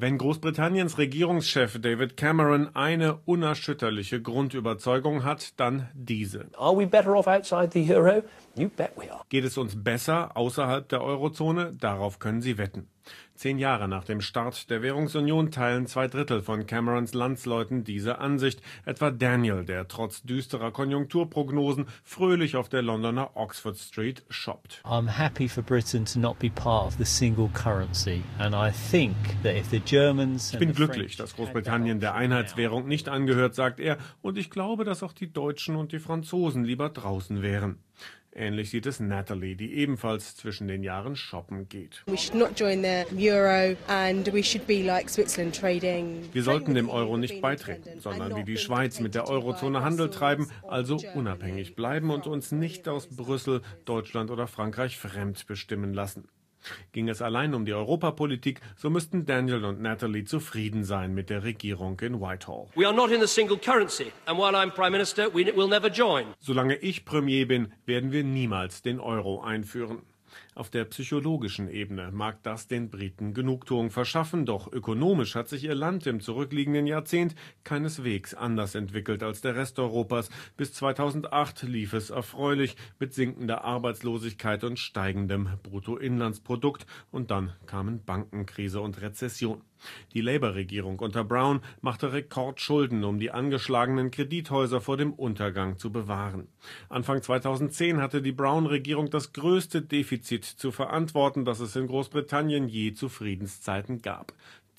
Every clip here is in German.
Wenn Großbritanniens Regierungschef David Cameron eine unerschütterliche Grundüberzeugung hat, dann diese. Are we better off outside the euro? You bet we are. Geht es uns besser außerhalb der Eurozone? Darauf können Sie wetten. 10 Jahre nach dem Start der Währungsunion teilen 2/3 von Camerons Landsleuten diese Ansicht. Etwa Daniel, der trotz düsterer Konjunkturprognosen fröhlich auf der Londoner Oxford Street shoppt. I'm happy for Britain to not be part of the single currency, and I think that if the Germans Ich bin glücklich, dass Großbritannien der Einheitswährung nicht angehört, sagt er, und ich glaube, dass auch die Deutschen und die Franzosen lieber draußen wären. Ähnlich sieht es Natalie, die ebenfalls zwischen den Jahren shoppen geht. We should not join the euro and we should be like Switzerland trading. Wir sollten dem Euro nicht beitreten, sondern wie die Schweiz mit der Eurozone Handel treiben, also unabhängig bleiben und uns nicht aus Brüssel, Deutschland oder Frankreich fremd bestimmen lassen. Ging es allein um die Europapolitik, so müssten Daniel und Natalie zufrieden sein mit der Regierung in Whitehall. We are not in the single currency, and while I'm Prime Minister, we will never join. Solange ich Premier bin, werden wir niemals den Euro einführen. Auf der psychologischen Ebene mag das den Briten Genugtuung verschaffen, doch ökonomisch hat sich ihr Land im zurückliegenden Jahrzehnt keineswegs anders entwickelt als der Rest Europas. Bis 2008 lief es erfreulich mit sinkender Arbeitslosigkeit und steigendem Bruttoinlandsprodukt, und dann kamen Bankenkrise und Rezession. Die Labour-Regierung unter Brown machte Rekordschulden, um die angeschlagenen Kredithäuser vor dem Untergang zu bewahren. Anfang 2010 hatte die Brown-Regierung das größte Defizit zu verantworten, das es in Großbritannien je zu Friedenszeiten gab.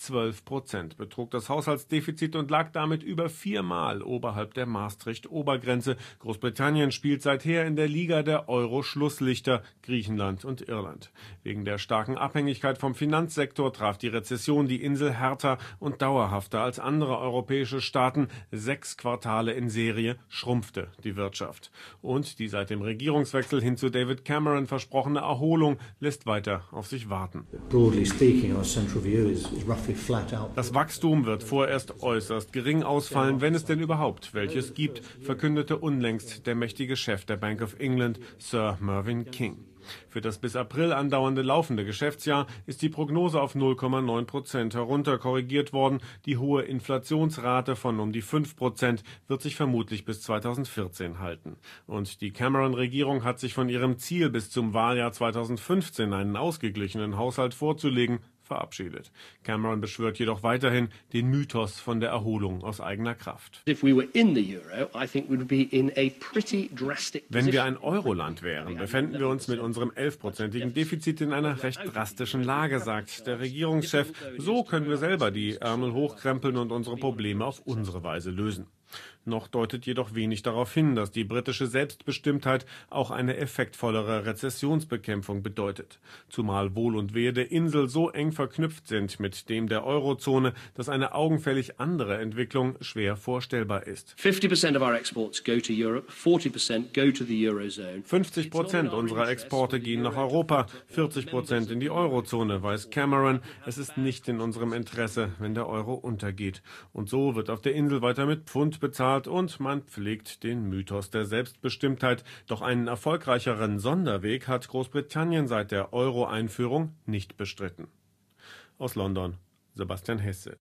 12% betrug das Haushaltsdefizit und lag damit über 4-mal oberhalb der Maastricht-Obergrenze. Großbritannien spielt seither in der Liga der Euro-Schlusslichter, Griechenland und Irland. Wegen der starken Abhängigkeit vom Finanzsektor traf die Rezession die Insel härter und dauerhafter als andere europäische Staaten. 6 Quartale in Serie schrumpfte die Wirtschaft. Und die seit dem Regierungswechsel hin zu David Cameron versprochene Erholung lässt weiter auf sich warten. Das Wachstum wird vorerst äußerst gering ausfallen, wenn es denn überhaupt welches gibt, verkündete unlängst der mächtige Chef der Bank of England, Sir Mervyn King. Für das bis April andauernde laufende Geschäftsjahr ist die Prognose auf 0,9% herunterkorrigiert worden. Die hohe Inflationsrate von um die 5% wird sich vermutlich bis 2014 halten. Und die Cameron-Regierung hat sich von ihrem Ziel, bis zum Wahljahr 2015 einen ausgeglichenen Haushalt vorzulegen, verabschiedet. Cameron beschwört jedoch weiterhin den Mythos von der Erholung aus eigener Kraft. Wenn wir ein Euroland wären, befänden wir uns mit unserem 11%igen Defizit in einer recht drastischen Lage, sagt der Regierungschef. So können wir selber die Ärmel hochkrempeln und unsere Probleme auf unsere Weise lösen. Noch deutet jedoch wenig darauf hin, dass die britische Selbstbestimmtheit auch eine effektvollere Rezessionsbekämpfung bedeutet. Zumal Wohl und Wehe der Insel so eng verknüpft sind mit dem der Eurozone, dass eine augenfällig andere Entwicklung schwer vorstellbar ist. 50% of our exports go to Europe, 40% go to the Eurozone. 50% unserer Exporte gehen nach Europa, 40% in die Eurozone, weiß Cameron. Es ist nicht in unserem Interesse, wenn der Euro untergeht. Und so wird auf der Insel weiter mit Pfund bezahlt und man pflegt den Mythos der Selbstbestimmtheit. Doch einen erfolgreicheren Sonderweg hat Großbritannien seit der Euro-Einführung nicht bestritten. Aus London, Sebastian Hesse.